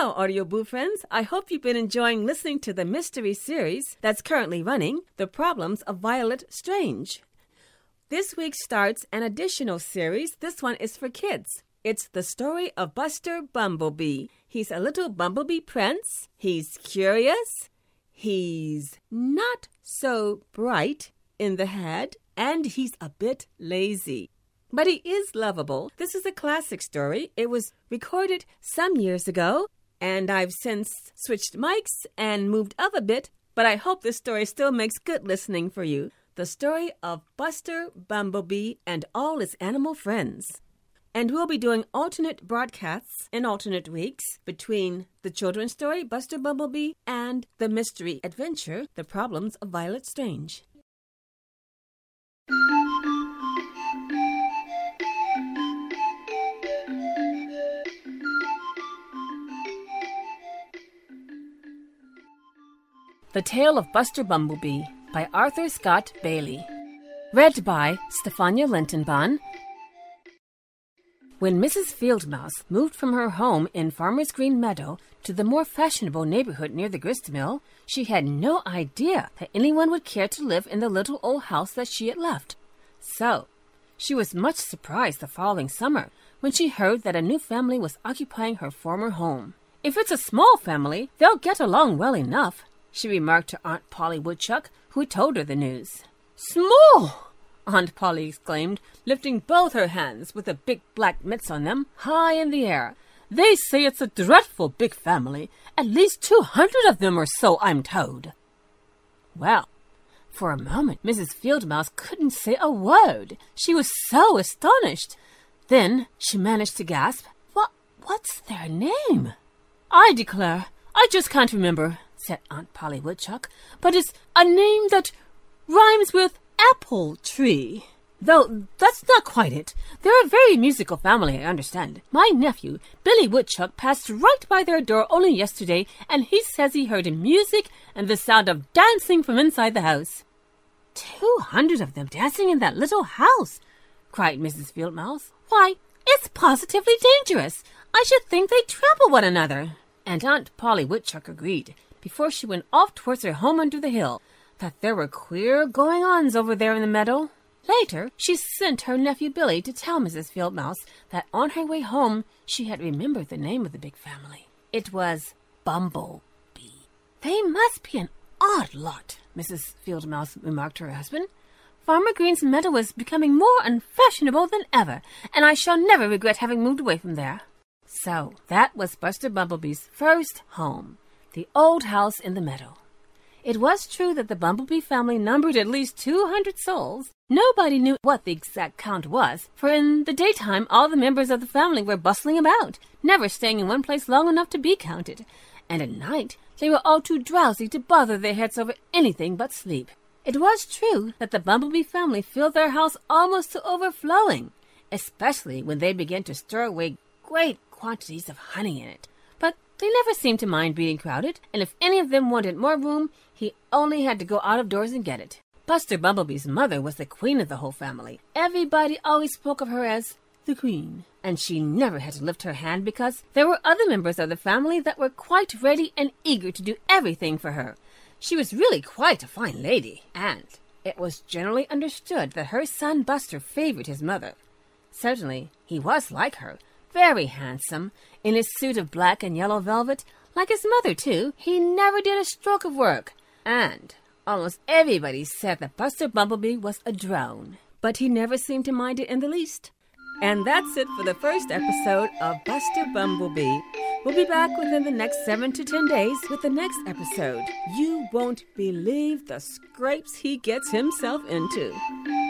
Hello, Audio Boo friends. I hope you've been enjoying listening to the mystery series that's currently running, The Problems of Violet Strange. This week starts an additional series. This one is for kids. It's the story of Buster Bumblebee. He's a little bumblebee prince. He's curious. He's not so bright in the head, and he's a bit lazy. But he is lovable. This is a classic story. It was recorded some years ago, and I've since switched mics and moved up a bit, but I hope this story still makes good listening for you. The story of Buster Bumblebee and all his animal friends. And we'll be doing alternate broadcasts in alternate weeks between the children's story, Buster Bumblebee, and the mystery adventure, The Problems of Violet Strange. The Tale of Buster Bumblebee by Arthur Scott Bailey. Read by Stefania Lentenbahn. When Mrs. Fieldmouse moved from her home in Farmer's Green Meadow to the more fashionable neighborhood near the grist mill, she had no idea that anyone would care to live in the little old house that she had left. So, she was much surprised the following summer when she heard that a new family was occupying her former home. "If it's a small family, they'll get along well enough," she remarked to Aunt Polly Woodchuck, who told her the news. "Small!" Aunt Polly exclaimed, lifting both her hands with the big black mitts on them high in the air. "They say it's a dreadful big family. At least 200 of them or so, I'm told." Well, for a moment, Mrs. Fieldmouse couldn't say a word. She was so astonished. Then she managed to gasp, What's their name?" "I declare, I just can't remember," said Aunt Polly Woodchuck. "But it's a name that rhymes with apple tree. Though that's not quite it. They're a very musical family, I understand. My nephew, Billy Woodchuck, passed right by their door only yesterday, and he says he heard music and the sound of dancing from inside the house." 200 of them dancing in that little house!" cried Mrs. Fieldmouse. "Why, it's positively dangerous. I should think they'd trample one another." And Aunt Polly Woodchuck agreed, before she went off towards her home under the hill, that there were queer going-ons over there in the meadow. Later, she sent her nephew Billy to tell Mrs. Fieldmouse that on her way home she had remembered the name of the big family. It was Bumblebee. "They must be an odd lot," Mrs. Fieldmouse remarked to her husband. "Farmer Green's meadow is becoming more unfashionable than ever, and I shall never regret having moved away from there." So that was Buster Bumblebee's first home, the old house in the meadow. It was true that the Bumblebee family numbered at least 200 souls. Nobody knew what the exact count was, for in the daytime all the members of the family were bustling about, never staying in one place long enough to be counted, and at night they were all too drowsy to bother their heads over anything but sleep. It was true that the Bumblebee family filled their house almost to overflowing, especially when they began to store away great quantities of honey in it. But they never seemed to mind being crowded, and if any of them wanted more room, he only had to go out of doors and get it. Buster Bumblebee's mother was the queen of the whole family. Everybody always spoke of her as the queen, and she never had to lift her hand because there were other members of the family that were quite ready and eager to do everything for her. She was really quite a fine lady, and it was generally understood that her son Buster favored his mother. Certainly, he was like her, very handsome, in his suit of black and yellow velvet. Like his mother, too, he never did a stroke of work, and almost everybody said that Buster Bumblebee was a drone. But he never seemed to mind it in the least. And that's it for the first episode of Buster Bumblebee. We'll be back within the next 7 to 10 days with the next episode. You won't believe the scrapes he gets himself into.